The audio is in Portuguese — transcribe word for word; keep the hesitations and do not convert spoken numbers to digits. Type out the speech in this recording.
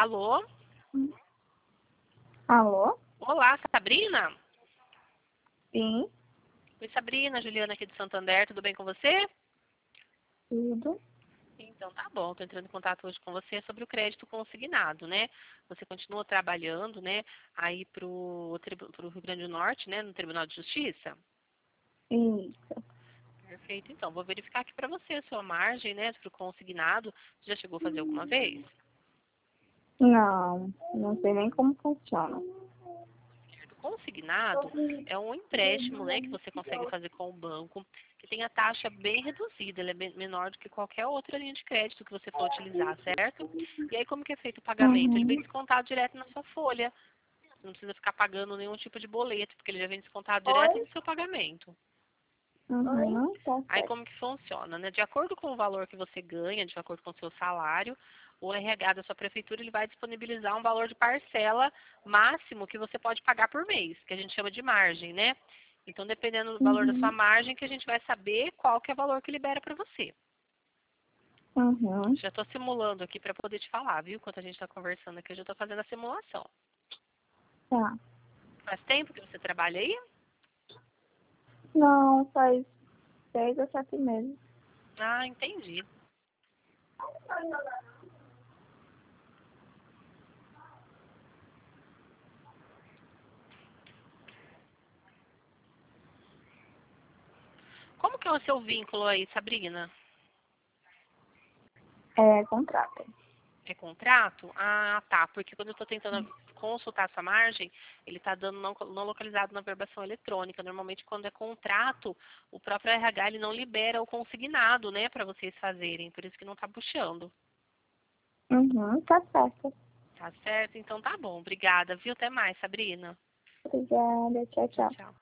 Alô? Alô? Olá, Sabrina? Sim, Oi, Sabrina, Juliana aqui de Santander, tudo bem com você? tudo. Então tá bom, estou entrando em contato hoje com você sobre o crédito consignado, né? Você continua trabalhando, né, aí para o Rio Grande do Norte, né, no Tribunal de Justiça? Isso. Perfeito, então, vou verificar aqui para você a sua margem, né, para o consignado. Você já chegou a fazer alguma vez? Não, não sei nem como funciona. Consignado é um empréstimo, né, que você consegue fazer com o banco, que tem a taxa bem reduzida, ela é bem menor do que qualquer outra linha de crédito que você for utilizar, certo? E aí como que é feito o pagamento? Ele vem Uhum. descontado direto na sua folha. Você não precisa ficar pagando nenhum tipo de boleto, porque ele já vem descontado direto Oi? no seu pagamento. Uhum, tá Aí certo. como que funciona, né? De acordo com o valor que você ganha, de acordo com o seu salário, o R H da sua prefeitura ele vai disponibilizar um valor de parcela máximo que você pode pagar por mês, que a gente chama de margem, né? Então, dependendo do valor da sua Uhum. margem, que a gente vai saber qual que é o valor que libera para você. Uhum. Já estou simulando aqui para poder te falar, viu? Enquanto a gente está conversando aqui, eu já estou fazendo a simulação. Tá. Faz tempo que você trabalha aí? Não, faz seis ou sete meses. Ah, entendi. Como que é o seu vínculo aí, Sabrina? É contrato. É contrato? Ah, tá. Porque quando eu estou tentando consultar essa margem, ele está dando não, não localizado na verbação eletrônica. Normalmente, quando é contrato, o próprio R H ele não libera o consignado, né, para vocês fazerem. Por isso que não está puxando. Uhum, tá certo. Tá certo? Então tá bom. Obrigada, viu? Até mais, Sabrina. Obrigada. Tchau, Tchau, tchau. tchau.